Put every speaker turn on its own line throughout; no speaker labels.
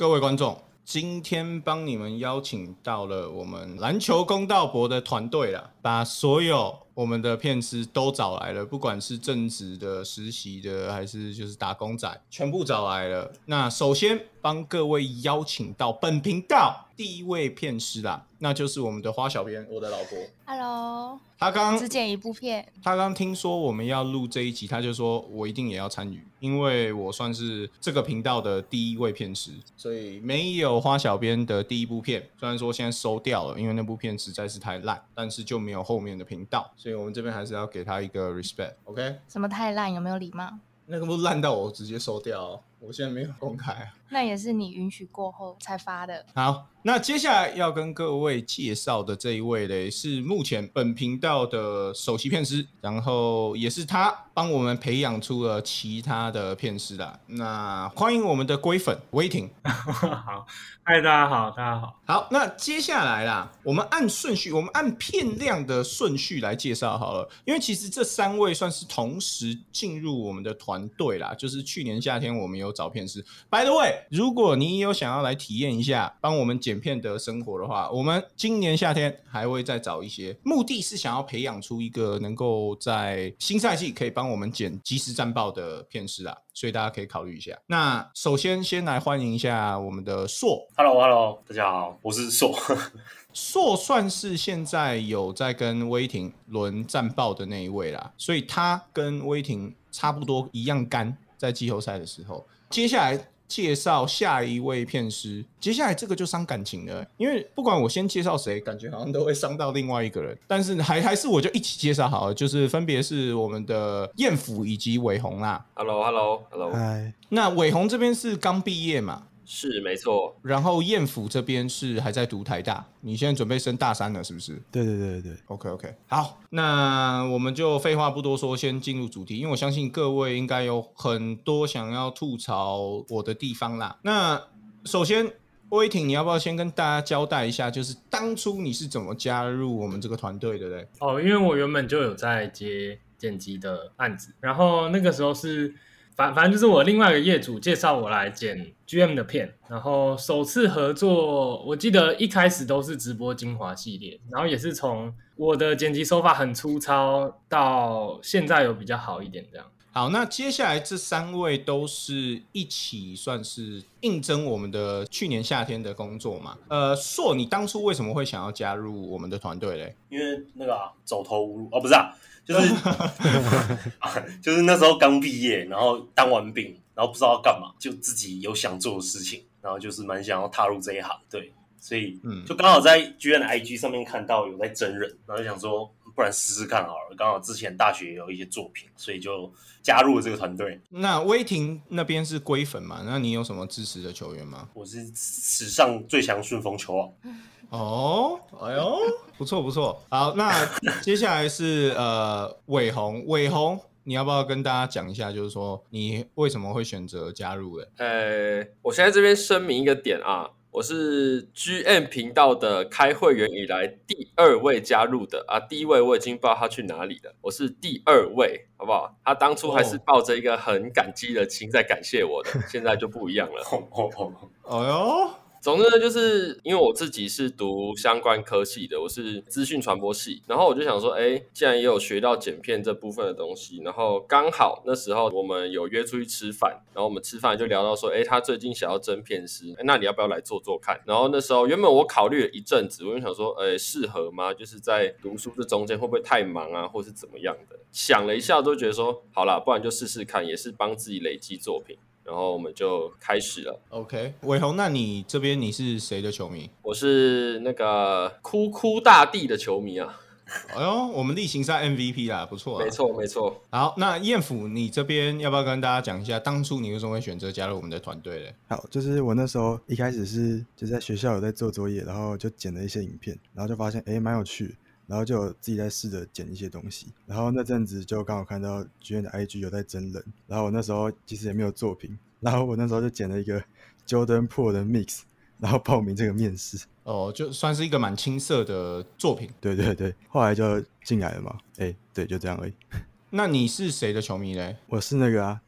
各位观众，今天帮你们邀请到了我们篮球公道博的团队啦，把所有我们的片师都找来了，不管是正职的、实习的，还是就是打工仔，全部找来了。那首先帮各位邀请到本频道第一位片师啦，那就是我们的花小编，我的老婆。
Hello，
他刚
只剪一部片，
他刚听说我们要录这一集，他就说我一定也要参与，因为我算是这个频道的第一位片师，所以没有花小编的第一部片，虽然说现在收掉了，因为那部片实在是太烂，但是就没有后面的频道，所以我们这边还是要给他一个 respect，OK？
什么太烂？有没有礼貌？
那个不烂到我直接收掉哦，我现在没有公开啊。
那也是你允许过后才发的。
好，那接下来要跟各位介绍的这一位呢，是目前本频道的首席片师，然后也是他帮我们培养出了其他的片师啦。那欢迎我们的龟粉威霆。
好，嗨，大家好，大家好。
好，那接下来啦，我们按顺序，我们按片量的顺序来介绍好了，因为其实这三位算是同时进入我们的团队啦，就是去年夏天我们有找片师。By the way，如果你有想要来体验一下帮我们剪片的生活的话，我们今年夏天还会再找一些，目的是想要培养出一个能够在新赛季可以帮我们剪即时战报的片师啦，所以大家可以考虑一下。那首先来欢迎一下我们的硕。
Hello， 大家好，我是硕。
硕算是现在有在跟威霆轮战报的那一位啦，所以他跟威霆差不多一样干，在季后赛的时候。接下来介绍下一位片师，接下来这个就伤感情了，因为不管我先介绍谁，感觉好像都会伤到另外一个人，但是还是我就一起介绍好了，就是分别是我们的彦甫以及伟鸿啦。
Hello，
嗨，
那伟鸿这边是刚毕业嘛？
是没错。
然后彦甫这边是还在读台大，你现在准备升大三了是不是？
对
OK， 好，那我们就废话不多说，先进入主题，因为我相信各位应该有很多想要吐槽我的地方啦。那首先威霆，你要不要先跟大家交代一下，就是当初你是怎么加入我们这个团队的嘞？
因为我原本就有在接剪辑的案子，然后那个时候是反正就是我另外一个业主介绍我来剪 GM 的片，然后首次合作，我记得一开始都是直播精华系列，然后也是从我的剪辑手法很粗糙到现在有比较好一点这样。
好，那接下来这三位都是一起算是应征我们的去年夏天的工作嘛？硕，你当初为什么会想要加入我们的团队嘞？
因为那个走投无路不是就是就是那时候刚毕业，然后当完兵，然后不知道要干嘛，就自己有想做的事情，然后就是蛮想要踏入这一行，对，所以就刚好在 GN 的 IG 上面看到有在真人，然后就想说不然试试看好了，刚好之前大学也有一些作品，所以就加入了这个团队。
那威霆那边是龟粉嘛？那你有什么支持的球员吗？
我是史上最强顺风球王。
哦，哎呦，不错。好，那接下来是伟鸿，你要不要跟大家讲一下，就是说你为什么会选择加入的？
我现在这边声明一个点啊，我是 GM 频道的开会员以来第2位加入的啊，第1位我已经不知道他去哪里了，我是第2位，好不好？他当初还是抱着一个很感激的心在感谢我的，现在就不一样了。
哎呦。
总之呢，就是因为我自己是读相关科系的，我是资讯传播系，然后我就想说，既然也有学到剪片这部分的东西，然后刚好那时候我们有约出去吃饭，然后我们吃饭就聊到说，他最近想要征片师，那你要不要来做做看？然后那时候原本我考虑了一阵子，我就想说，适合吗？就是在读书这中间会不会太忙啊，或是怎么样的？想了一下，都觉得说，好啦，不然就试试看，也是帮自己累积作品。然后我们就开始了。
OK， 伟鸿，那你这边你是谁的球迷？
我是那个哭哭大帝的球迷啊。
哎呦，我们例行赛 MVP 啦，不错啦。
没错。
好，那彦甫，你这边要不要跟大家讲一下，当初你为什么会选择加入我们的团队嘞？
好，就是我那时候一开始是就在学校有在做作业，然后就剪了一些影片，然后就发现蛮有趣，然后就有自己在试着剪一些东西，然后那阵子就刚好看到 GN 的 IG 有在真人，然后我那时候其实也没有作品，然后我那时候就剪了一个 Jordan Pro 的 Mix， 然后报名这个面试。
就算是一个蛮青涩的作品。
对，后来就进来了嘛。对，就这样而已。
那你是谁的球迷嘞？
我是那个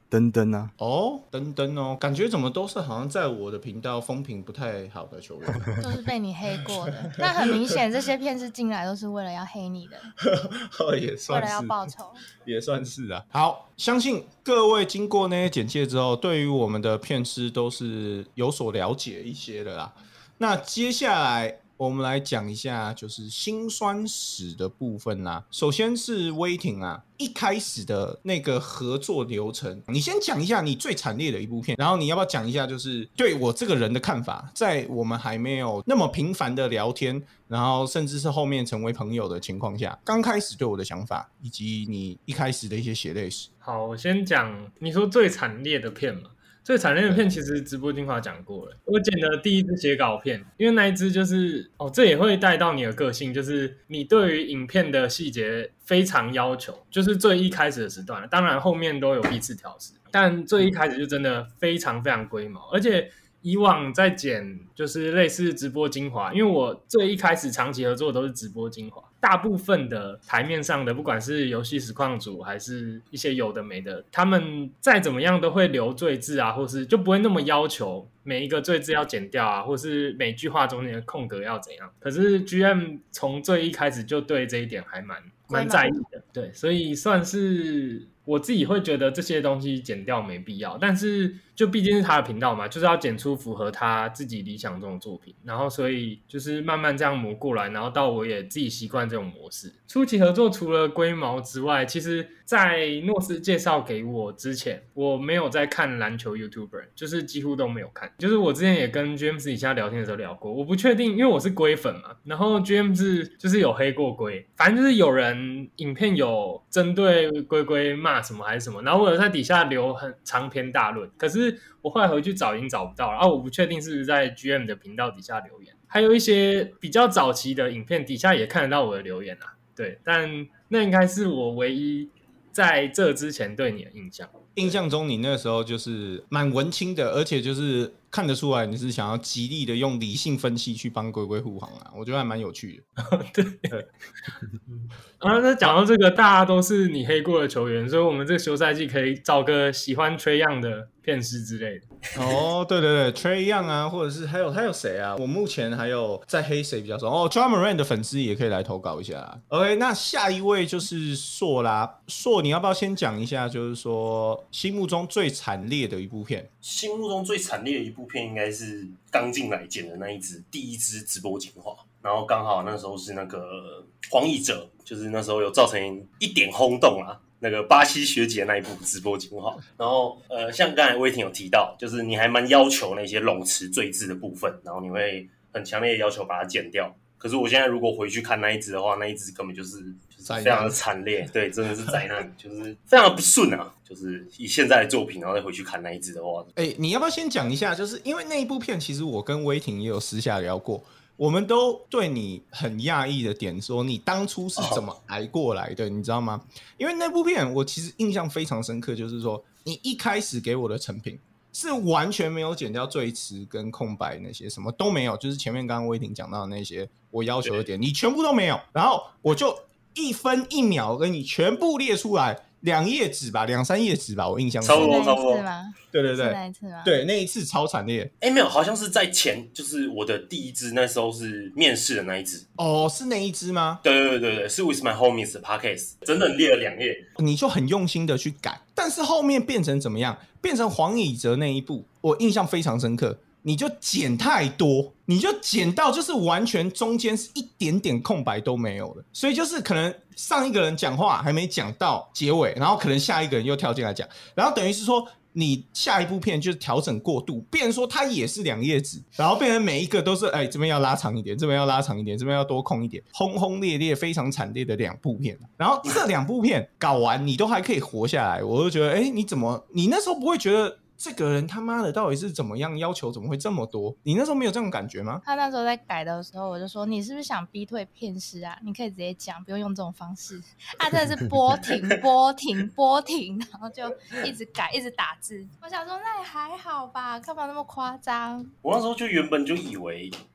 登登啊，
哦，登登哦，感觉怎么都是好像在我的频道风评不太好的球员，
都是被你黑过的。那很明显，这些片是进来都是为了要黑你的，
也
为
算是
了要报仇。
也算是啊。好，相信各位经过那些简介之后，对于我们的片师都是有所了解一些的啦。那接下来我们来讲一下就是辛酸史的部分啦。首先是威霆啊，一开始的那个合作流程，你先讲一下你最惨烈的一部片，然后你要不要讲一下就是对我这个人的看法，在我们还没有那么频繁的聊天，然后甚至是后面成为朋友的情况下，刚开始对我的想法，以及你一开始的一些血泪史。
好，我先讲你说最惨烈的片嘛。最惨烈的片其实直播精华讲过了，我剪的第一支写稿片，因为那一支就是这也会带到你的个性，就是你对于影片的细节非常要求，就是最一开始的时段，当然后面都有彼此调试，但最一开始就真的非常非常龟毛，而且以往在剪就是类似直播精华，因为我最一开始长期合作的都是直播精华，大部分的台面上的不管是游戏实况组还是一些有的没的，他们再怎么样都会留赘字啊，或是就不会那么要求每一个赘字要剪掉啊，或是每句话中间的空格要怎样。可是 GM 从最一开始就对这一点还蛮在意的，对，所以算是我自己会觉得这些东西剪掉没必要，但是就毕竟是他的频道嘛，就是要剪出符合他自己理想中的作品，然后所以就是慢慢这样磨过来，然后到我也自己习惯这种模式。初期合作除了龟毛之外，其实在诺斯介绍给我之前，我没有在看篮球 YouTuber， 就是几乎都没有看。就是我之前也跟 GM 私底下聊天的时候聊过，我不确定，因为我是龟粉嘛，然后 GM 就是有黑过龟，反正就是有人影片有针对龟龟骂什么还是什么，然后我有在底下留很长篇大论，可是我后来回去找已经找不到了，我不确定是不是在 GM 的频道底下留言，还有一些比较早期的影片底下也看得到我的留言啊，对，但那应该是我唯一在这之前对你的印象。
印象中你那时候就是蛮文青的，而且就是看得出来你是想要极力的用理性分析去帮龟龟护航啊，我觉得还蛮有趣的。
对，那讲到这个，大家都是你黑过的球员，所以我们这个休赛季可以找个喜欢Trae Young的片师之类的。
哦，对对对 ，Trae Young 啊，或者是还有谁啊？我目前还有在黑谁比较熟Ja Morant 的粉丝也可以来投稿一下。OK， 那下一位就是硕啦，硕，你要不要先讲一下，就是说心目中最惨烈的一部片？
心目中最惨烈的一部片应该是刚进来剪的那一支第一支直播精华，然后刚好那时候是那个黄奕哲，就是那时候有造成一点轰动啊。那个巴西学姐那一部直播精华，然后像刚才威霆有提到，就是你还蛮要求那些冗词赘字的部分，然后你会很强烈的要求把它剪掉。可是我现在如果回去看那一支的话，那一支根本就是非常的惨烈，对，真的是灾难，就是非常的不顺啊。就是以现在的作品，然后再回去看那一支的话，
你要不要先讲一下？就是因为那一部片，其实我跟威霆也有私下聊过。我们都对你很讶异的点说，你当初是怎么挨过来的，你知道吗？因为那部片我其实印象非常深刻，就是说你一开始给我的成品是完全没有剪掉赘词跟空白那些，什么都没有，就是前面刚刚威霆讲到的那些我要求的点，你全部都没有，然后我就1分1秒跟你全部列出来。2页纸吧，2、3页纸吧，我印象
差不多。
对对对，
是那一次吗？
对，那一次超惨烈。
没有，好像是在前，就是我的第一支，那时候是面试的那一支。
哦，是那一支吗？
对，是 With My Homies 的 Podcast， 整整列了2页。
你就很用心的去改，但是后面变成怎么样？变成黄以哲那一部，我印象非常深刻。你就剪太多，你就剪到就是完全中间是一点点空白都没有的，所以就是可能上一个人讲话还没讲到结尾，然后可能下一个人又跳进来讲，然后等于是说你下一部片就是调整过度，变成说它也是2页纸，然后变成每一个都是这边要拉长一点，这边要拉长一点，这边要多空一点，轰轰烈烈非常惨烈的2部片，然后这2部片搞完你都还可以活下来，我就觉得你那时候不会觉得这个人他妈的到底是怎么样要求，怎么会这么多？你那时候没有这种感觉吗？
他那时候在改的时候，我就说你是不是想逼退片师啊？你可以直接讲，不用用这种方式。真的是波停，然后就一直改，一直打字。我想说那也还好吧，干嘛那么夸张？
我那时候就原本就以为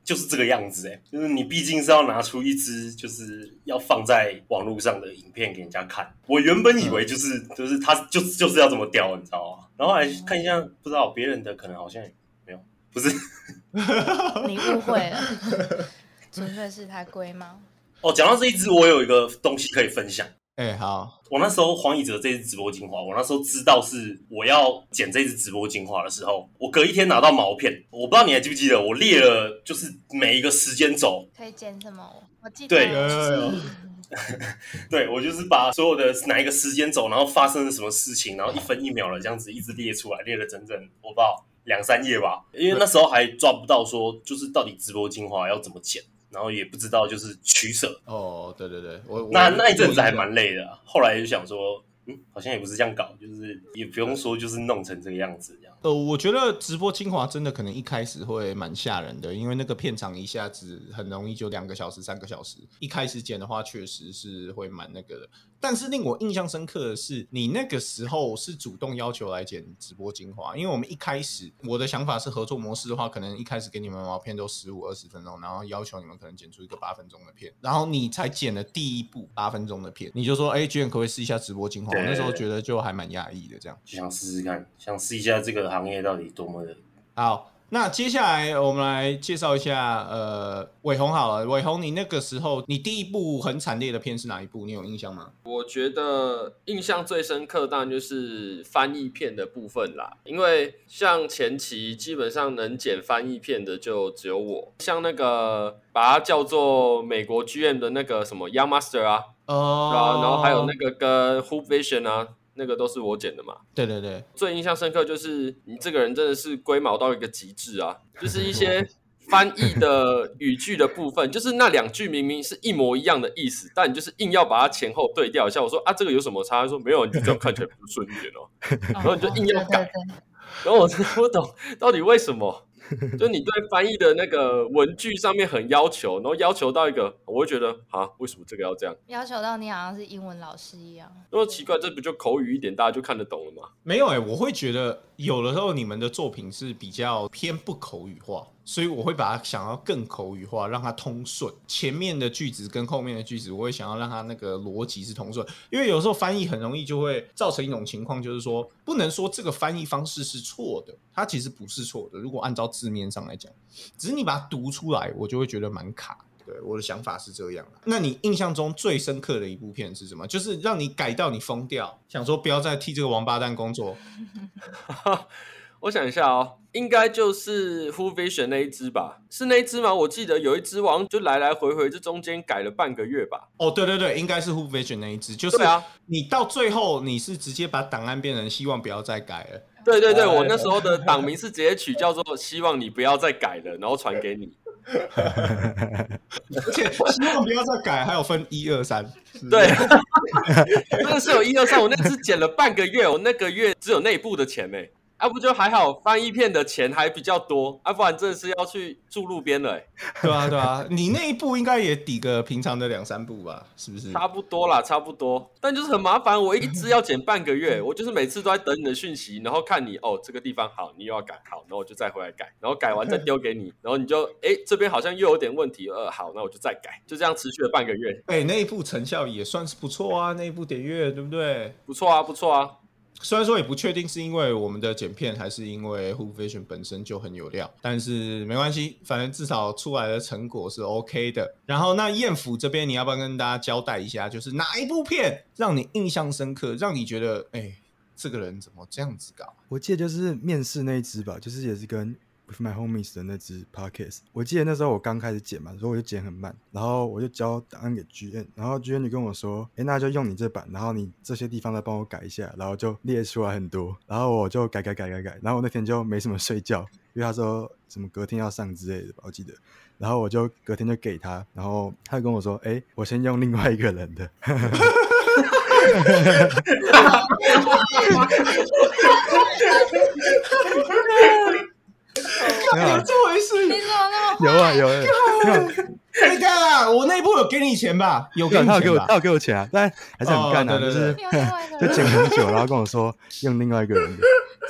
就是这个样子就是你毕竟是要拿出一支就是要放在网络上的影片给人家看。我原本以为就是他就是要这么雕，你知道吗？然后来看一下，不知道别人的可能好像没有，不是。
你误会了，纯粹是太贵吗？
讲到这一支，我有一个东西可以分享。
好，
我那时候黄以哲这支直播精华，我那时候知道是我要剪这支直播精华的时候，我隔一天拿到毛片，我不知道你还记不记得，我列了就是每一个时间轴
可以剪什么，我记得。
对，
有。
对，我就是把所有的哪一个时间轴，然后发生了什么事情，然后1分1秒的这样子一直列出来，列了整整我不知道2-3页吧，因为那时候还抓不到说就是到底直播精华要怎么剪。然后也不知道就是取舍
对，
那一阵子还蛮累的后来就想说，好像也不是这样搞，就是也不用说就是弄成这个样子这样。
我觉得直播精华真的可能一开始会蛮吓人的，因为那个片长一下子很容易就2个小时、3个小时。一开始剪的话，确实是会蛮那个的。但是令我印象深刻的是，你那个时候是主动要求来剪直播精华，因为我们一开始我的想法是合作模式的话，可能一开始给你们毛片都15-20分钟，然后要求你们可能剪出一个8分钟的片，然后你才剪了第一部8分钟的片，你就说居然可不可以试一下直播精华？我那时候觉得就还蛮讶异的，这样
就想试试看，想试一下这个行业到底多么的
好。那接下来我们来介绍一下伟鸿好了。伟鸿，你那个时候你第一部很惨烈的片是哪一部？你有印象吗？
我觉得印象最深刻当然就是翻译片的部分啦，因为像前期基本上能剪翻译片的就只有我，像那个把它叫做美国 GM 的那个什么 Young Master 啊，然后还有那个跟 Hoop Vision 啊，那个都是我剪的嘛。
对对对，
最印象深刻就是你这个人真的是龟毛到一个极致啊，就是一些翻译的语句的部分，就是那2句明明是一模一样的意思，但你就是硬要把它前后对调一下。我说这个有什么差？他说没有，你就这样看起来不顺一点然后你就硬要改，然后我真的不懂到底为什么。就你对翻译的那个文句上面很要求，然后要求到一个，我会觉得为什么这个要这样？
要求到你好像是英文老师一样。
因为奇怪，这不就口语一点，大家就看得懂了吗？
没有我会觉得有的时候你们的作品是比较偏不口语化，所以我会把它想要更口语化，让它通顺。前面的句子跟后面的句子，我会想要让它那个逻辑是通顺。因为有时候翻译很容易就会造成一种情况，就是说不能说这个翻译方式是错的，它其实不是错的。如果按照字面上来讲，只是你把它读出来，我就会觉得蛮卡。对，我的想法是这样。那你印象中最深刻的一部片是什么？就是让你改到你疯掉，想说不要再替这个王八蛋工作。
我想一下应该就是 Who Vision 那一支吧？是那一支吗？我记得有一支好像就来来回回，这中间改了半个月吧。
对对对，应该是 Who Vision 那一支，就是你到最后你是直接把档案变成希望不要再改了。
对对对，我那时候的档名是直接取叫做希望你不要再改了，然后传给你。
而且希望不要再改，还有分1、2、3。
对，真的是有1、2、3。我那次剪了半个月，我那个月只有内部的钱不就还好，翻译片的钱还比较多不然真的是要去住路边了
对啊对啊，你那一部应该也抵个平常的2、3部吧，是不是？
差不多啦，差不多。但就是很麻烦，我一直要剪半个月，我就是每次都在等你的讯息，然后看你这个地方好，你又要改好，然后我就再回来改，然后改完再丢给你，然后你就这边好像又有点问题，好，那我就再改，就这样持续了半个月。
那一部成效也算是不错啊，那一部点阅对不对？
不错啊，不错啊。
虽然说也不确定是因为我们的剪片还是因为 Who Vision 本身就很有料，但是没关系，反正至少出来的成果是 OK 的。然后那彦甫这边你要不要跟大家交代一下，就是哪一部片让你印象深刻，让你觉得这个人怎么这样子搞？
我记得就是面试那一支吧，就是也是跟With My Homies 的那支 podcast。 我记得那时候我刚开始剪嘛，所以我就剪很慢，然后我就交档案给 GM， 然后 GM 就跟我说那就用你这版，然后你这些地方再帮我改一下，然后就列出来很多，然后我就改，然后我那天就没什么睡觉，因为他说什么隔天要上之类的吧，我记得，然后我就隔天就给他，然后他就跟我说我先用另外一个人的
有这回事？
你怎么那么
坏？有
你看啊，我那一部有给你钱吧？有给你钱吧？
他有给我钱啊，但还是很干啊，就是就剪很久，然后跟我说用另外一个人的。
谁啊？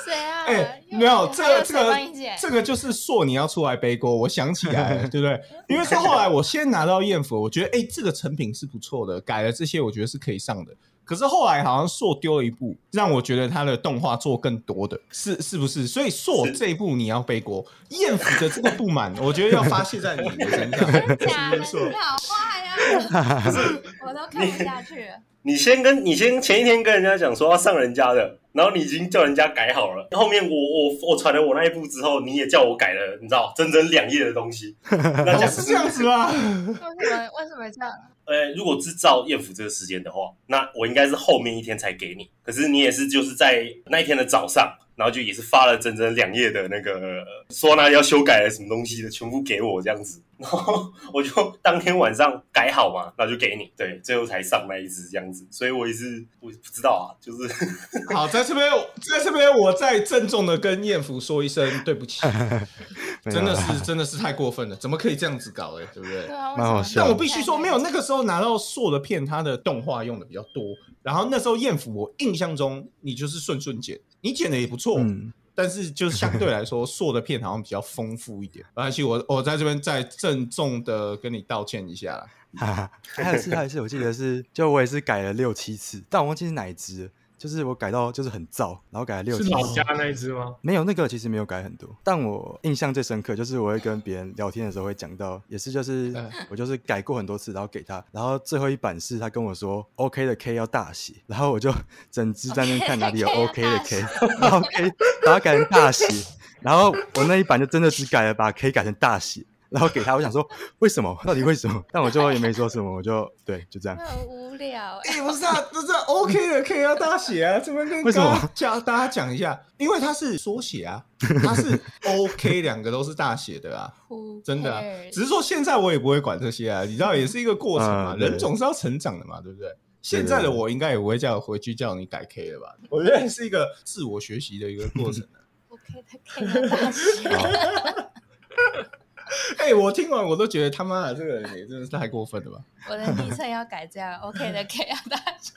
没有这个就是硕你要出来背锅，我想起来了，对不对？因为说后来我先拿到燕府，我觉得这个成品是不错的，改了这些我觉得是可以上的。可是后来好像硕丢了一步，让我觉得他的动画做更多的，是不是？所以硕这一步你要背锅，燕府的这个不满，我觉得要发泄在你的身上。
真的假的？你好坏啊！我都看不下去了。
你先前一天跟人家讲说要上人家的，然后你已经叫人家改好了，后面我传了我那一步之后，你也叫我改了，你知道整整2页的东西。那
是这样子吗？
为什么这样？
如果是照燕府这个时间的话，那我应该是后面一天才给你。可是你也是就是在那一天的早上，然后就也是发了整整2页的那个说那要修改了什么东西的，全部给我这样子。然后我就当天晚上改好嘛，然后就给你，对，最后才上那一支这样子。所以我也不知道啊，就是
好，在这边我再郑重的跟燕福说一声对不起，真的是太过分了，怎么可以这样子搞对不对？
对啊，
蛮好笑。
但我必须说，没有那个时候拿到硕的片，它的动画用的比较多。然后那时候燕福，我印象中你就是顺剪，你剪的也不错。但是就是相对来说，硕的片好像比较丰富一点。没关系，我在这边再郑重的跟你道歉一下啦。
还有一次，我记得是，就我也是改了6-7次，但我忘记是哪一支了。就是我改到就是很燥，然后改了6-7次。
是老家那一支吗？
没有，那个其实没有改很多。但我印象最深刻就是我会跟别人聊天的时候会讲到，也是就是我就是改过很多次，然后给他，然后最后一版是他跟我说 OK 的 K 要大写，然后我就整支在那边看哪里有 OK 的 K， 然后 K 把它改成大写，然后我那一版就真的只改了把 K 改成大写。然后给他，我想说为什么？到底为什么？但我最后也没说什么，我就对，就这样。
很无聊。
不是啊，这 OK 的 K 要大写啊，这边跟大家讲一下，因为它是缩写啊，它是 OK 2个都是大写的啊，真的啊。只是说现在我也不会管这些啊，你知道也是一个过程嘛，人总是要成长的嘛，对不对？现在的我应该也不会回去叫你改 K 了吧？我觉得是一个自我学习的一个过程。
OK 的 K 要大写。
我听完我都觉得他妈的这个人也真的是太过分了吧！
我的昵称要改这样 ，OK 的 K 要大写。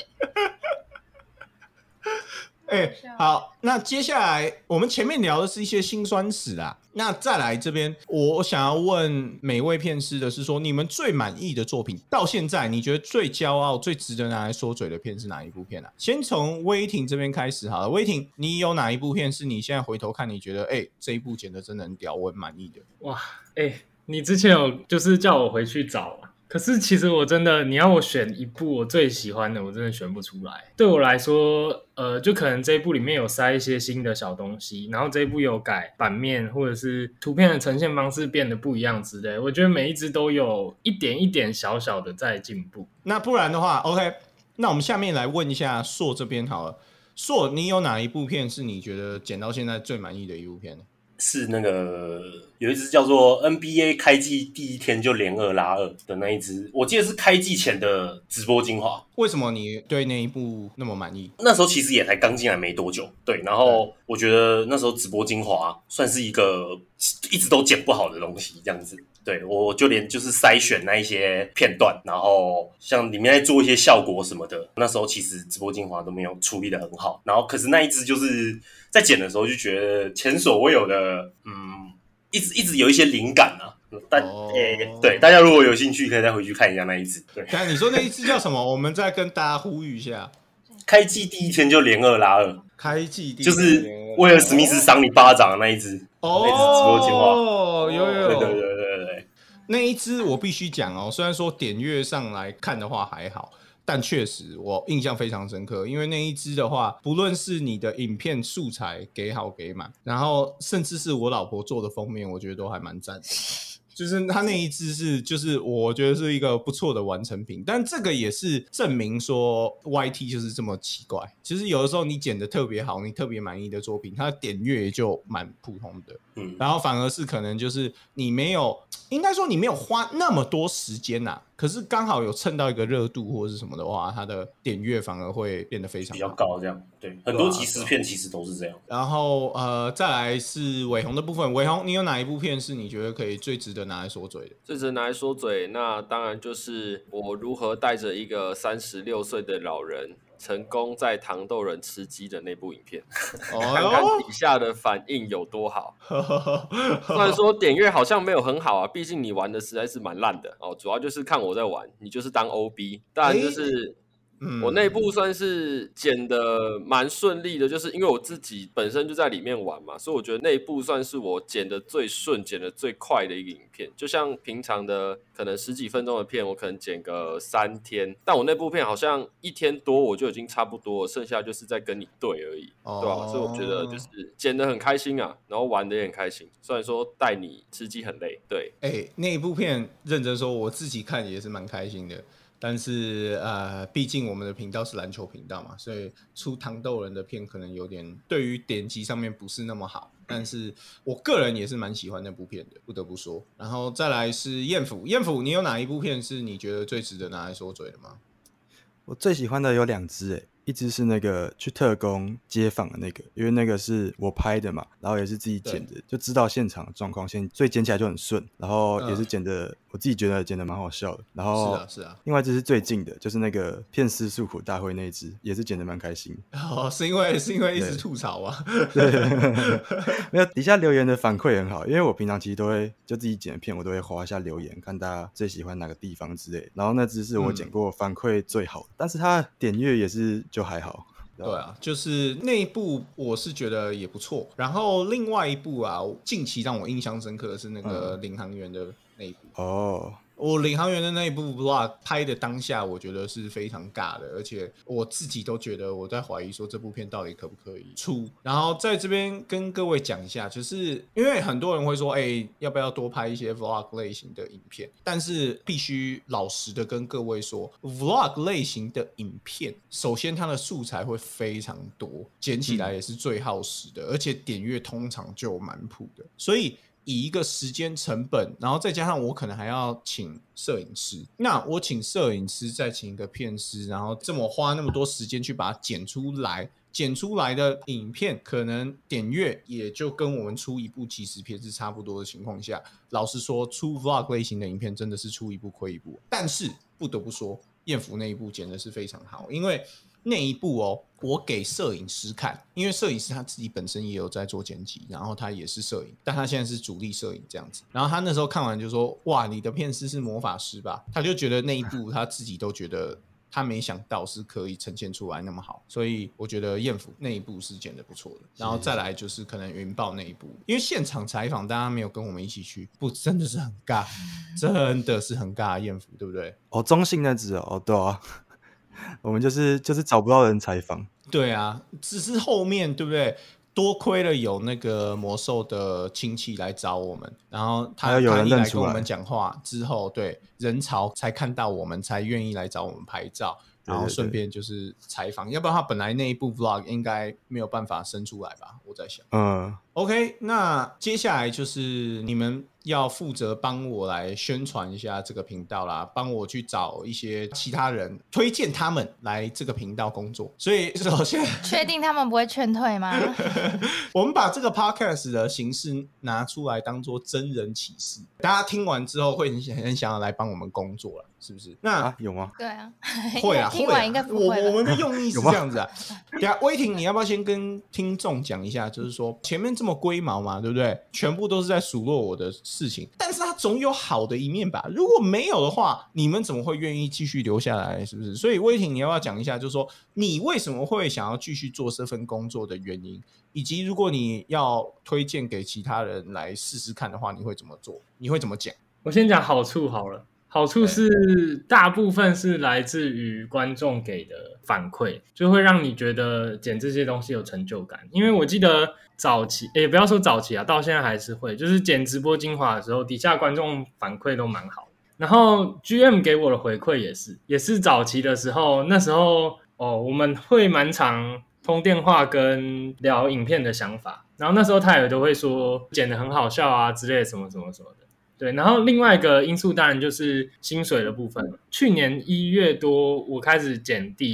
好，那接下来我们前面聊的是一些辛酸史啦，那再来这边，我想要问每位片师的是说，你们最满意的作品到现在，你觉得最骄傲、最值得拿来说嘴的片是哪一部片啊？先从威霆这边开始好了，威霆，你有哪一部片是你现在回头看，你觉得这一部剪得真的很屌，我很满意的？
哇，你之前有就是叫我回去找嘛？可是其实我真的，你要我选一部我最喜欢的，我真的选不出来。对我来说，就可能这一部里面有塞一些新的小东西，然后这一部有改版面或者是图片的呈现方式变得不一样之类。我觉得每一支都有一点一点小小的在进步。
那不然的话 ，OK， 那我们下面来问一下硕这边好了。硕，你有哪一部片是你觉得剪到现在最满意的一部片呢？
是那个有一支叫做 NBA 开季第一天就连2拉2的那一支，我记得是开季前的直播精华。
为什么你对那一部那么满意？
那时候其实也才刚进来没多久，对，然后我觉得那时候直播精华算是一个一直都剪不好的东西，这样子。对，我就连就是筛选那一些片段，然后像里面在做一些效果什么的，那时候其实直播精华都没有处理得很好。然后可是那一支就是在剪的时候就觉得前所未有的，一直有一些灵感啊。对，大家如果有兴趣可以再回去看一下那一支。对，
但你说那一支叫什么？我们再跟大家呼吁一下。
开季第一天就连2拉2，
开季第一天
就是威尔史密斯赏你巴掌的那一支，那一支直播精华。
有，
对，
那一支我必须讲哦，虽然说点阅上来看的话还好，但确实我印象非常深刻，因为那一支的话，不论是你的影片素材给好给满，然后甚至是我老婆做的封面，我觉得都还蛮赞的。就是他那一支是，就是我觉得是一个不错的完成品，但这个也是证明说 YT 就是这么奇怪。其实有的时候你剪得特别好，你特别满意的作品，它的点阅就蛮普通的，然后反而是可能就是你没有，应该说你没有花那么多时间呐，可是刚好有蹭到一个热度或是什么的话，它的点阅反而会变得非常好
比较高，这样对，很多即时片其实都是这样。
然后再来是伟鸿的部分，伟鸿，你有哪一部片是你觉得可以最值得得拿来说嘴的？
最值得拿来说嘴，那当然就是我如何带着一个36岁的老人成功在糖豆人吃鸡的那部影片，看看底下的反应有多好。虽然说点阅好像没有很好啊，毕竟你玩的实在是蛮烂的哦。主要就是看我在玩，你就是当 OB， 当然就是。我那部算是剪的蛮顺利的，就是因为我自己本身就在里面玩嘛，所以我觉得那一部算是我剪的最顺、剪的最快的一个影片。就像平常的可能10几分钟的片，我可能剪个3天，但我那部片好像1天多我就已经差不多了，剩下就是在跟你对而已，对吧？所以我觉得就是剪得很开心啊，然后玩得也很开心。虽然说带你吃鸡很累，对。
那一部片认真说，我自己看也是蛮开心的。但是毕竟我们的频道是篮球频道嘛，所以出糖豆人的片可能有点对于点击上面不是那么好。但是我个人也是蛮喜欢那部片的，不得不说。然后再来是燕府，你有哪一部片是你觉得最值得拿来说嘴的吗？
我最喜欢的有2支一支是那个去特工街访的那个，因为那个是我拍的嘛，然后也是自己剪的，就知道现场的状况，所以剪起来就很顺，然后也是剪的，我自己觉得剪的蛮好笑的。然后
是啊，
另外一支是最近的，就是那个片师诉苦大会那一支，也是剪的蛮开心。
是因为一直吐槽啊？
对，没有底下留言的反馈很好，因为我平常其实都会就自己剪片，我都会滑一下留言，看大家最喜欢哪个地方之类的。然后那支是我剪过反馈最好的，但是它点阅也是就还好。
对啊，就是那一部我是觉得也不错。然后另外一部啊，近期让我印象深刻的是那个领航员的那一部。我领航员的那一部 vlog 拍的当下，我觉得是非常尬的，而且我自己都觉得我在怀疑说这部片到底可不可以出。然后在这边跟各位讲一下，就是因为很多人会说，要不要多拍一些 vlog 类型的影片？但是必须老实的跟各位说 ，vlog 类型的影片，首先它的素材会非常多，剪起来也是最耗时的，而且点阅通常就蛮普的，所以。以一个时间成本，然后再加上我可能还要请摄影师，那我请摄影师再请一个片师，然后这么花那么多时间去把它剪出来的影片，可能点阅也就跟我们出一部即时片是差不多的情况下，老实说，出 vlog 类型的影片真的是出一部亏一部。但是不得不说，燕福那一部剪的是非常好，因为那一部我给摄影师看，因为摄影师他自己本身也有在做剪辑，然后他也是摄影，但他现在是主力摄影这样子。然后他那时候看完就说：“哇，你的片师是魔法师吧？”他就觉得那一部他自己都觉得他没想到是可以呈现出来那么好，所以我觉得燕府那一部是剪得不错的。然后再来就是可能云豹那一部，因为现场采访大家没有跟我们一起去，不真的是很尬，真的是很尬。燕府对不对？
中信那支对啊。我们就是找不到人采访，
对啊，只是后面对不对？多亏了有那个魔兽的亲戚来找我们，然后他一来跟我们讲话之后，对人潮才看到我们，才愿意来找我们拍照，然后顺便就是采访，要不然他本来那一部 vlog 应该没有办法生出来吧？我在想，OK， 那接下来就是你们要负责帮我来宣传一下这个频道啦，帮我去找一些其他人，推荐他们来这个频道工作。所以首先，
确定他们不会劝退吗？
我们把这个 podcast 的形式拿出来当做真人启事，大家听完之后会很想要来帮我们工作了，是不是？那
有吗？
对啊，
会啊，
听完应该不会吧。
我们的用意是这样子啊。等一下，威霆，你要不要先跟听众讲一下，就是说前面这么龟毛嘛，对不对？全部都是在数落我的事情，但是它总有好的一面吧？如果没有的话，你们怎么会愿意继续留下来？是不是？所以威霆，你要不要讲一下，就是说你为什么会想要继续做这份工作的原因，以及如果你要推荐给其他人来试试看的话，你会怎么做？你会怎么讲？
我先讲好处好了。好处是大部分是来自于观众给的反馈，就会让你觉得剪这些东西有成就感。因为我记得早期，也不要说早期啊，到现在还是会，就是剪直播精华的时候，底下观众反馈都蛮好。然后 GM 给我的回馈也是早期的时候，那时候我们会蛮常通电话跟聊影片的想法，然后那时候他也都会说剪得很好笑啊之类的什么什么什么的。对，然后另外一个因素当然就是薪水的部分。去年1月多我开始剪第一部，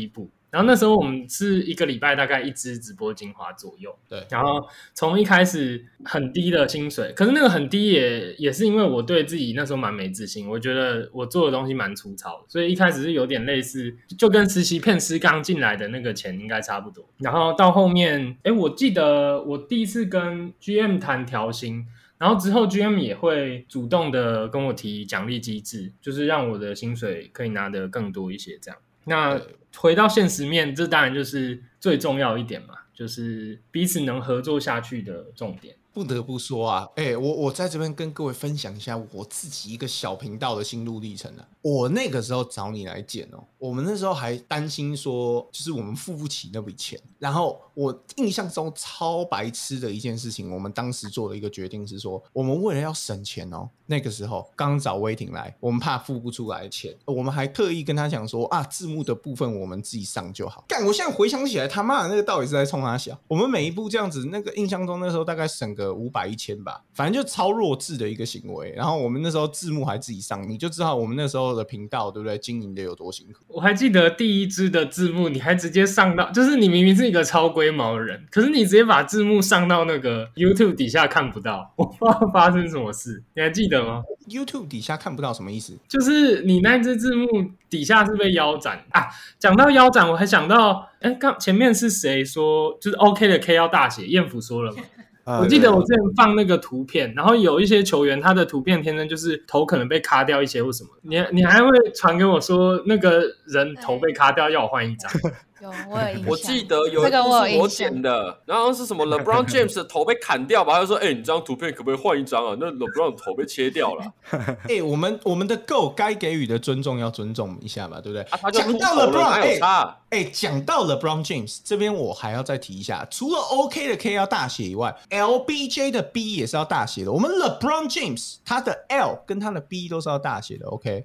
然后那时候我们是一个礼拜大概1支直播精华左右，
对，
然后从一开始很低的薪水，可是那个很低也是因为我对自己那时候蛮没自信，我觉得我做的东西蛮粗糙的，所以一开始是有点类似，就跟实习片师刚进来的那个钱应该差不多。然后到后面，我记得我第一次跟 GM 谈调薪，然后之后 GM 也会主动的跟我提奖励机制，就是让我的薪水可以拿得更多一些这样。那回到现实面，这当然就是最重要一点嘛，就是彼此能合作下去的重点。
不得不说啊，我在这边跟各位分享一下我自己一个小频道的心路历程啊。我那个时候找你来剪哦，我们那时候还担心说，就是我们付不起那笔钱。然后我印象中超白痴的一件事情，我们当时做的一个决定是说，我们为了要省钱哦，那个时候刚找威霆来，我们怕付不出来的钱，我们还特意跟他讲说啊，字幕的部分我们自己上就好。干，我现在回想起来，他妈的那个到底是在冲他小？我们每一步这样子，那个印象中那时候大概省个500、1000吧，反正就超弱智的一个行为。然后我们那时候字幕还自己上，你就知道我们那时候的频道对不对，经营的有多辛苦。
我还记得第一支的字幕，你还直接上到，就是你明明是一个超龟毛的人，可是你直接把字幕上到那个 YouTube 底下看不到，我不知道发生什么事，你还记得吗？
YouTube 底下看不到什么意思？
就是你那支字幕底下是被腰斩啊。讲到腰斩，我还想到，刚前面是谁说，就是 OK 的 K 要大写，燕府说了吗？我记得我之前放那个图片，然后有一些球员他的图片天生就是头可能被卡掉一些或什么，你还会传给我说那个人头被卡掉要我换一张。
有，我有印象。
我记得有一部是我剪的，然后是什么 LeBron James 的头被砍掉吧？他就说：“你这张图片可不可以换一张啊？那 LeBron 的头被切掉了。”
我们的 GO 该给予的尊重要尊重一下嘛，对不对？
他就
讲到 LeBron， 讲到 LeBron James 这边，我还要再提一下，除了 OK 的 K 要大写以外 ，LBJ 的 B 也是要大写的。我们 LeBron James 他的 L 跟他的 B 都是要大写的 ，OK。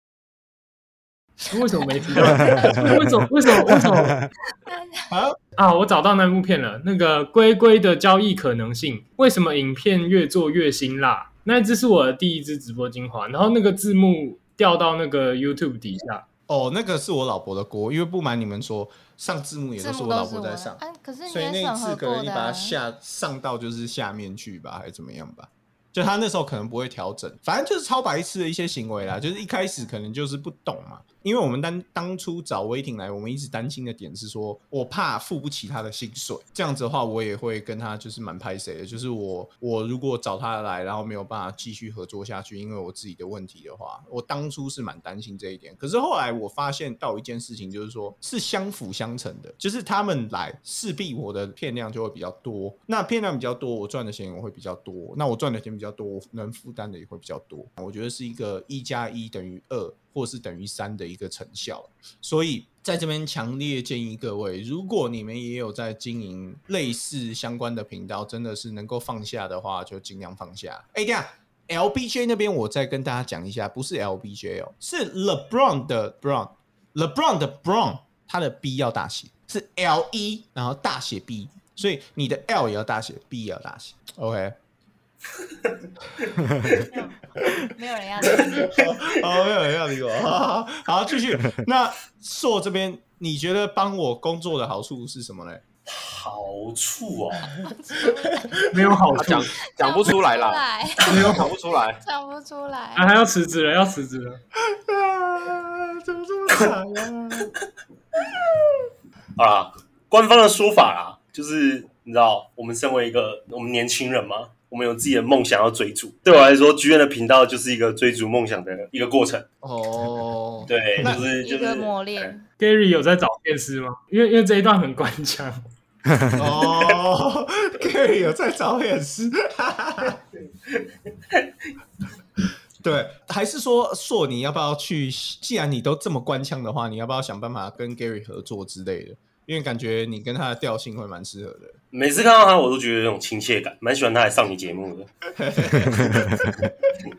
为什么没提到？为什么？啊！我找到那部片了，那个龟龟的交易可能性，为什么影片越做越辛辣？那一支是我的第一支直播精华，然后那个字幕掉到那个 YouTube 底下。
哦，那个是我老婆的锅，因为不瞒你们说，上字幕也都是我老婆在上，
可是你
所以那一次可能你把它上到就是下面去吧，还是怎么样吧？就他那时候可能不会调整，反正就是超白痴的一些行为啦。就是一开始可能就是不懂嘛，因为我们当初找威霆来，我们一直担心的点是说，我怕付不起他的薪水，这样子的话，我也会跟他就是蛮拍谁的。就是我如果找他来，然后没有办法继续合作下去，因为我自己的问题的话，我当初是蛮担心这一点。可是后来我发现到一件事情，就是说是相辅相成的，就是他们来势必我的片量就会比较多，那片量比较多，我赚的钱我会比较多，那我赚的钱比较多，我能负担的也会比较多。我觉得是一个1+1等于2。或是等于3的一个成效，所以在这边强烈建议各位，如果你们也有在经营类似相关的频道，真的是能够放下的话，就尽量放下。等一下 ，LBJ 那边我再跟大家讲一下，不是 LBJ 哦，是 LeBron 的 Brown，LeBron 的 Brown， 他的 B 要大写，是 LE， 然后大写 B， 所以你的 L 也要大写 ，B 也要大写 ，OK。
没有人要理我。
好，没有人要理我。好，继续。那硕这边，你觉得帮我工作的好处是什么呢？
好处哦，
没有好处，
讲不出来啦，
没有
讲不出来，
讲不出来。
啊，还要辞职了，要辞职了。
怎么这么惨啊？
好啦，官方的说法啦，就是你知道，我们身为我们年轻人嘛。我们有自己的梦想要追逐，对我来说，剧院的频道就是一个追逐梦想的一个过程。
哦，
对，就是
一个磨练。
Gary 有在找片师吗？因为这一段很官腔。
哦 ，Gary 有在找片师。对，还是说硕，你要不要去？既然你都这么官腔的话，你要不要想办法跟 Gary 合作之类的？因为感觉你跟他的调性会蛮适合的。
每次看到他，我都觉得有种亲切感，蛮喜欢他来上你节目的。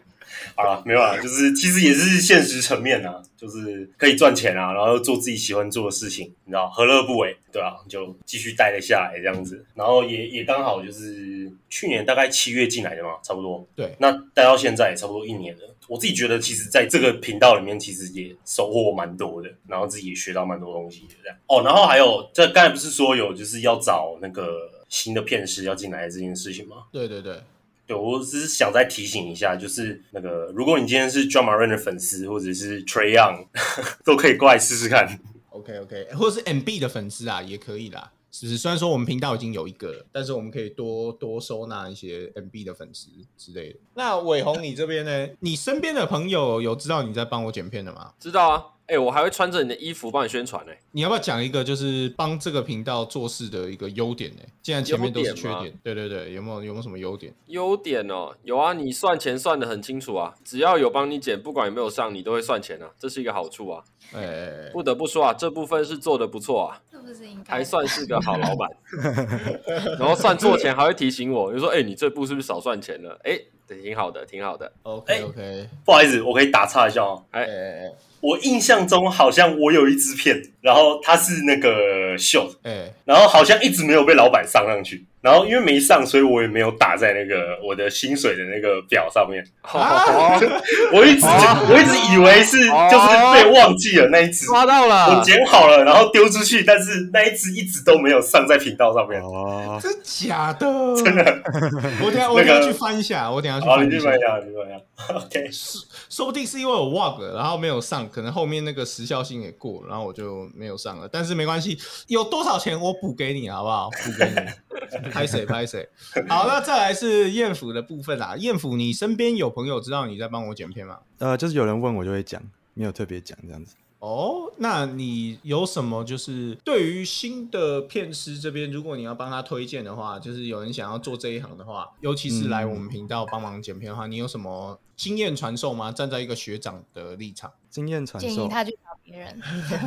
好了，没有啦，就是其实也是现实层面啊，就是可以赚钱啊，然后做自己喜欢做的事情，你知道，何乐不为？对啊，就继续待了下来这样子，然后也刚好就是去年大概7月进来的嘛，差不多。
对，
那待到现在也差不多1年了。我自己觉得，其实在这个频道里面，其实也收获蛮多的，然后自己也学到蛮多东西的这样。哦，然后还有，这刚才不是说有就是要找那个新的片师要进来这件事情吗？
对对对。
对，我只是想再提醒一下，就是那个，如果你今天是 John Moran 的粉丝，或者是 Trae Young， 都可以过来试试看。
OK， 或者是 MB 的粉丝啊，也可以啦。只是虽然说我们频道已经有一个了，但是我们可以多收纳一些 MB 的粉丝之类的。那伟宏，你这边呢？你身边的朋友有知道你在帮我剪片的吗？
知道啊。我还会穿着你的衣服帮你宣传呢。
你要不要讲一个就是帮这个频道做事的一个优点呢？既然前面都是缺点，对对对，有没有什么优点？
优点哦，有啊，你算钱算得很清楚啊，只要有帮你剪，不管有没有上，你都会算钱啊，这是一个好处啊。不得不说啊，这部分是做得不错啊，
是不是应该
还算是个好老板。然后算错钱还会提醒我，就说你这部是不是少算钱了？挺好的，挺好的。
OK，
不好意思，我可以打岔一下哦。我印象中好像我有一支片，然后它是那个秀，然后好像一直没有被老板上去，然后因为没上，所以我也没有打在那个我的薪水的那个表上面。我一直以为是就是被忘记了那一支，
抓到了，
我剪好了，然后丢出去，但是那一支一直都没有上在频道上面。
真假的？
真的？
我等一下去翻一下，你去翻一下。OK， 说不定是因为我忘了，然后没有上，可能后面那个时效性也过了，然后我就没有上了。但是没关系，有多少钱我补给你，好不好？补给你，拍谁。好，那再来是燕府的部分啦。燕府，你身边有朋友知道你在帮我剪片吗？
就是有人问我就会讲，没有特别讲这样子。
那你有什么就是对于新的片师这边，如果你要帮他推荐的话，就是有人想要做这一行的话，尤其是来我们频道帮忙剪片的话，你有什么经验传授吗？站在一个学长的立场，
经验传授，
建议他去找别人。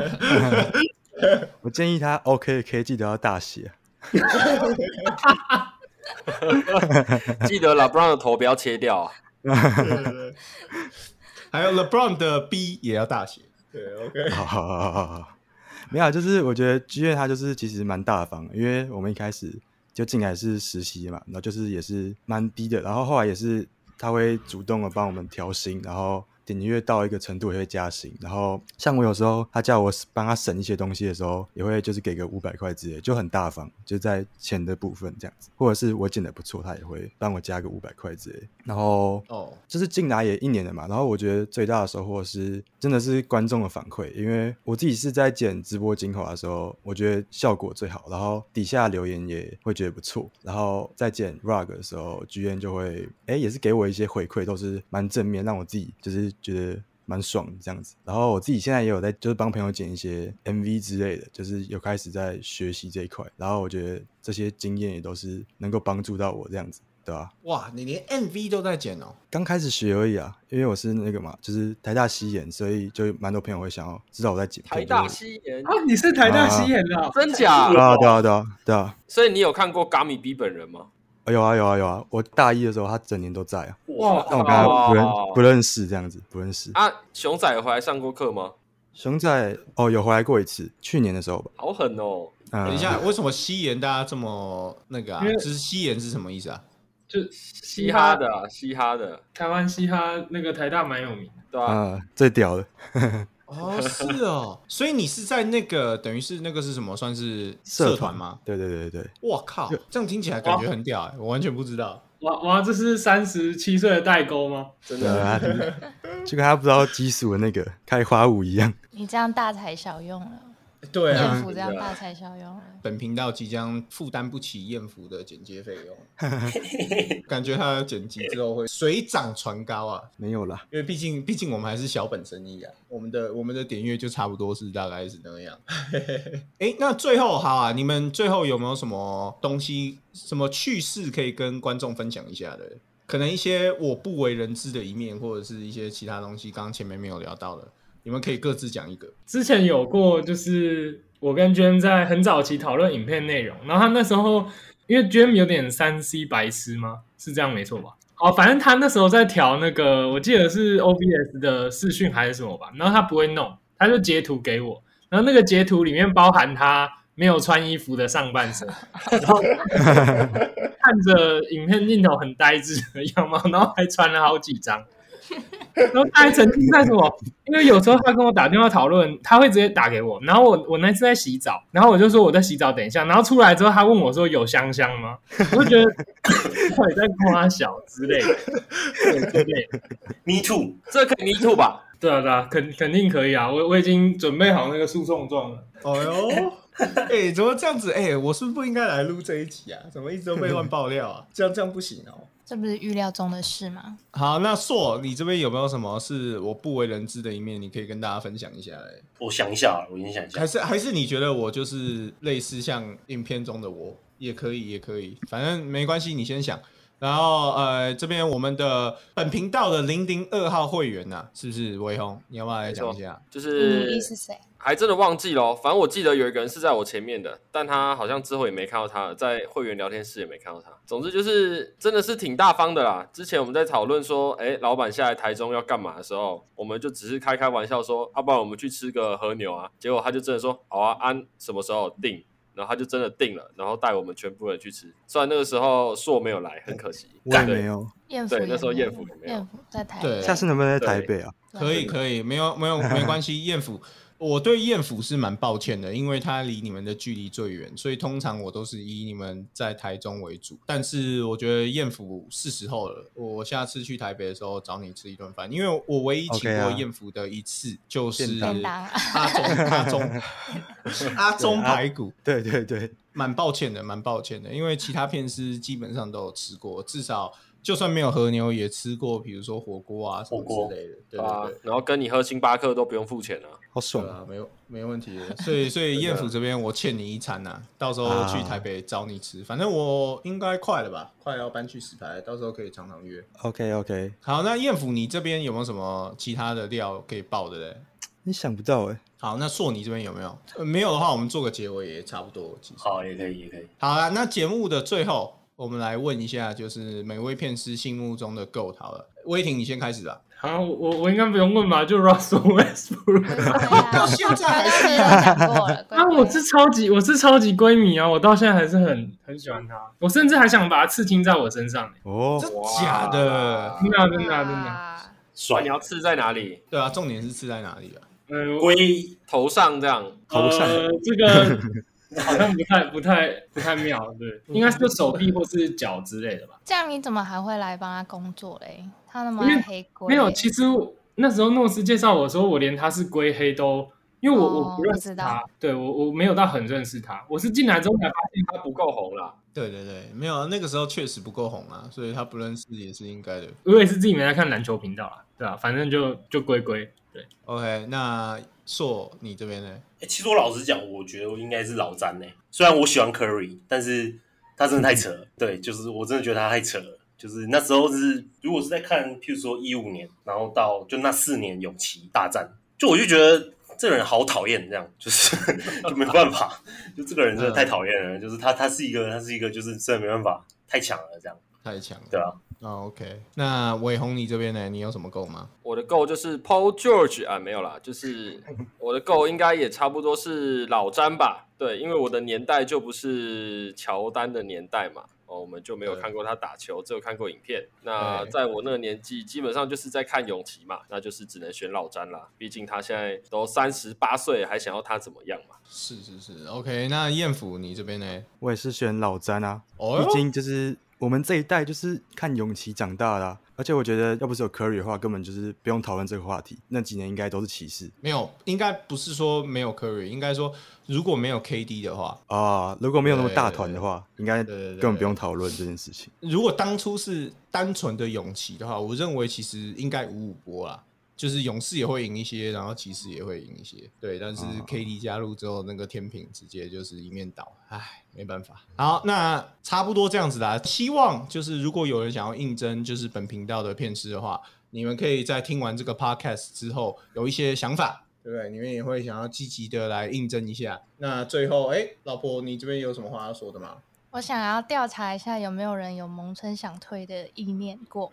我建议他 OK 可以记得要大写。
记得 LeBron 的头不要切掉啊。
对，还有 LeBron 的 B 也要大写。对 ，OK，
好，没有，就是我觉得剧院他就是其实蛮大方，因为我们一开始就进来是实习嘛，然后就是也是蛮低的，然后后来也是他会主动的帮我们调薪，然后点击率到一个程度也会加薪，然后像我有时候他叫我帮他省一些东西的时候，也会就是给个500块之类，就很大方，就在钱的部分这样子，或者是我剪得不错，他也会帮我加个500块之类。然后就是进来也1年了嘛，然后我觉得最大的收获是真的是观众的反馈，因为我自己是在剪直播精华的时候，我觉得效果最好，然后底下留言也会觉得不错，然后在剪 Rug 的时候 GN 就会也是给我一些回馈，都是蛮正面，让我自己就是觉得蛮爽的这样子。然后我自己现在也有在就是帮朋友剪一些 MV 之类的，就是有开始在学习这一块，然后我觉得这些经验也都是能够帮助到我这样子，对吧？
哇，你连 MV 都在剪哦？
刚开始学而已啊，因为我是那个嘛，就是台大西研，所以就蛮多朋友会想要知道我在剪片。
台大西研
啊，你是台大西研的？
真假？
对啊。
所以你有看过 Gummy B 本人吗？
有啊，我大一的时候他整年都在啊。
哇，
但我跟他不认识这样子，不认识
啊。熊仔有回来上过课吗？
熊仔有回来过一次，去年的时候吧。
好狠哦！
等一下，为什么西研大家这么那个啊？就是西研是什么意思啊？
就
嘻哈的啊，嘻哈的，
台湾嘻哈那个台大蛮有名，
对吧？
最屌的。
是哦，所以你是在那个等于是那个是什么？算是社团吗？
对。
哇靠，这样听起来感觉很屌我完全不知道。
哇，这是37岁的代沟吗？
真的，
就跟他不知道基础的那个开花舞一样。
你这样大材小用了。
对啊，
燕府这样大材小用了。
本频道即将负担不起燕府的剪接费用，感觉他的剪辑之后会水涨船高啊。
没有啦，
因为毕竟我们还是小本生意啊，我们的点阅就差不多是大概是那样。那最后好啊，你们最后有没有什么东西、什么趣事可以跟观众分享一下的？可能一些我不为人知的一面，或者是一些其他东西，刚刚前面没有聊到的。你们可以各自讲一个。
之前有过，就是我跟 Jam 在很早期讨论影片内容，然后他那时候因为 Jam 有点3C 白痴吗？是这样没错吧？ 哦，反正他那时候在调那个，我记得是 OBS 的视讯还是什么吧，然后他不会弄，他就截图给我，然后那个截图里面包含他没有穿衣服的上半身，然后看着影片镜头很呆滞的样貌，然后还传了好几张。然后他还曾经在什么？因为有时候他跟我打电话讨论，他会直接打给我。然后我那次在洗澡，然后我就说我在洗澡，等一下。然后出来之后，他问我说有香香吗？我就觉得到底在夸小之类的，之类的。
Me too，
这可以 me too 吧？
对啊对啊，肯定可以啊！我已经准备好那个诉讼状了。
哦哟，怎么这样子？我是不是不应该来录这一集啊？怎么一直都被乱爆料啊？这样不行哦。
这不是预料中的事吗？
好，那硕，你这边有没有什么是我不为人知的一面，你可以跟大家分享一下嘞？
我想一下，我先想一下。
还是你觉得我就是类似像影片中的我，也可以，反正没关系，你先想。然后这边我们的本频道的002号会员呐，是不是维宏？你要不要来讲一下？
就是
是谁？
还真的忘记了，反正我记得有一个人是在我前面的，但他好像之后也没看到他了，在会员聊天室也没看到他。总之就是真的是挺大方的啦。之前我们在讨论说，老板下来台中要干嘛的时候，我们就只是开玩笑说，要不然我们去吃个和牛啊。结果他就真的说，好啊，按什么时候定？然后他就真的定了，然后带我们全部人去吃。虽然那个时候硕没有来，很可惜。
我也没有。
对，那时候燕府也没有。
燕府在台北。
下次能不能在台北啊？
可以，没关系。燕府，我对燕府是蛮抱歉的，因为它离你们的距离最远，所以通常我都是以你们在台中为主。但是我觉得燕府是时候了，我下次去台北的时候找你吃一顿饭，因为我唯一请过燕府的一次就是阿中排骨。
对，
蛮抱歉的，因为其他片师基本上都有吃过，至少就算没有和牛也吃过，比如说火锅啊什么之类的，对。
然后跟你喝星巴克都不用付钱啊，
好爽
啊，没问题的。所以燕府这边我欠你一餐呐，到时候去台北找你吃，反正我应该快了吧，快要搬去石牌，到时候可以常常约。
OK。
好，那燕府你这边有没有什么其他的料可以爆的嘞？
你想不到
好，那硕你这边有没有？没有的话，我们做个结尾也差不多。其实
好，也可以。
好啦，那节目的最后，我们来问一下，就是每位片师心目中的 GOAT 好了。威霆，你先开始吧。
好，我应该不用问吧？就 Russell Westbrook。
到现在还是
讲过了。
我是超级闺蜜啊！我到现在还是很喜欢他，我甚至还想把他刺青在我身上。
哦，
真假的？
真的。
帅！
你要刺在哪里？
对啊，重点是刺在哪里啊？
龟
头上这样。
头上
这个好像不太妙，对，应该是手臂或是脚之类的吧。
这样你怎么还会来帮他工作嘞？他那么爱黑龟。
没有，其实那时候诺斯介绍我的时候，我连他是龟黑都，因为我不认识他，对我没有到很认识他，我是进来之后才发现他不够红啦。
对，没有，那个时候确实不够红啊，所以他不认识也是应该的。
我也是自己没在看篮球频道啦，对啊，反正就龟，对。
OK， 那硕你这边呢？
其实我老实讲，我觉得我应该是老詹虽然我喜欢 Curry， 但是他真的太扯了。对，就是我真的觉得他太扯了。就是那时候如果是在看，譬如说15年，然后到就那4年勇气大战，就我就觉得这个人好讨厌，这样就是就没办法，就这个人真的太讨厌了。就是他是一个就是真的没办法，太强了，这样
太强了，
对啊。
OK， 那伟宏你这边呢？你有什么 GOAT 吗？
我的 GOAT 就是 Paul George 啊，没有啦，就是我的 GOAT 应该也差不多是老詹吧。对，因为我的年代就不是乔丹的年代嘛，我们就没有看过他打球，只有看过影片。那在我那个年纪，基本上就是在看泳棋嘛，那就是只能选老詹啦。毕竟他现在都38岁，还想要他怎么样嘛？
是 OK， 那燕府你这边呢？
我也是选老詹啊，毕竟就是我们这一代就是看泳棋长大的而且我觉得要不是有 Curry 的话，根本就是不用讨论这个话题。那几年应该都是骑士。
没有，应该不是说没有 Curry， 应该说如果没有 KD 的话
如果没有那么大团的话，应该根本不用讨论这件事情。
如果当初是单纯的勇气的话，我认为其实应该5-5波啦。就是勇士也会赢一些，然后骑士也会赢一些，对。但是 KD 加入之后，那个天平直接就是一面倒，没办法。好，那差不多这样子啦。希望就是如果有人想要应征就是本频道的片师的话，你们可以在听完这个 podcast 之后有一些想法，对不对？你们也会想要积极的来应征一下。那最后，老婆，你这边有什么话要说的吗？
我想要调查一下有没有人有萌春想退的意念过。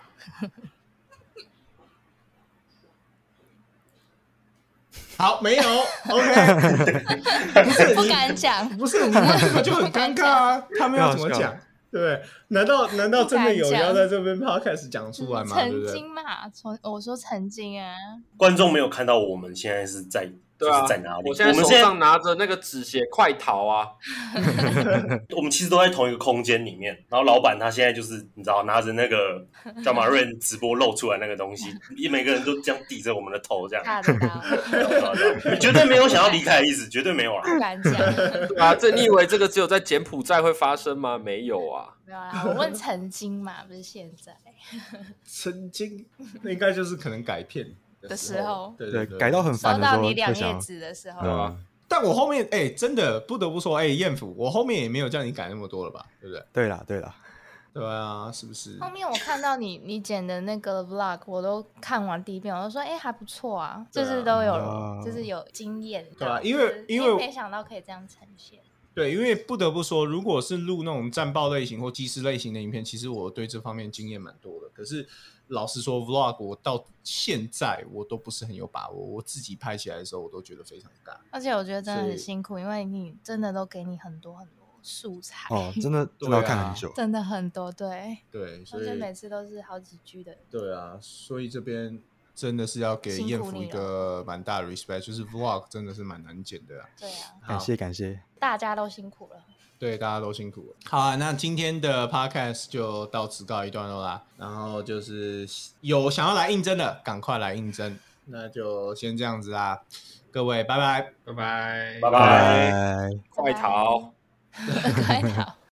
好，没有 ，OK，
不敢讲，
不是我就很尴尬啊，他们要怎么讲？对不对？难道真的有人要在这边 podcast 讲出来吗？
曾经嘛，我说曾经啊，
观众没有看到我们现在是在。
对啊，
就是在哪里？
我现在手上拿着那个纸写快逃啊！
我们其实都在同一个空间里面，然后老板他现在就是你知道拿着那个叫马瑞直播露出来那个东西，每个人都这样抵着我们的头这样，绝对没有想要离开的意思，绝对没有啦。
不敢讲。
对啊，你以为这个只有在柬埔寨会发生吗？没有啊。
没有啦，我问曾经嘛，不是现在。
曾经那应该就是可能改片
的时候，
对，
改到很烦的时候，
收到你2页纸的时候，
对啊。
但我后面真的不得不说，彦甫，我后面也没有叫你改那么多了吧，对不对？
对啦，
对啊，是不是？
后面我看到你剪的那个 vlog， 我都看完第一遍，我都说还不错啊，就是都有，就是有经验，
对啊，因
为没想到可以这样呈现。
对，因为不得不说，如果是录那种战报类型或纪实类型的影片，其实我对这方面经验蛮多的。可是老实说 ，vlog 我到现在我都不是很有把握，我自己拍起来的时候，我都觉得非常尬。
而且我觉得真的很辛苦，因为你真的都给你很多很多素材
真的要看很久，
真的很多，对，
所以
而且每次都是好几句的。
对啊，所以这边真的是要给彦甫一个蛮大的 respect， 就是 vlog 真的是蛮难剪的啊。
对啊，
感谢，
大家都辛苦了。
对，大家都辛苦了。好啊，那今天的 podcast 就到此告一段落啦。然后就是有想要来应征的，赶快来应征。那就先这样子啦，各位，拜拜，
拜拜，
拜拜，
快逃，
快逃。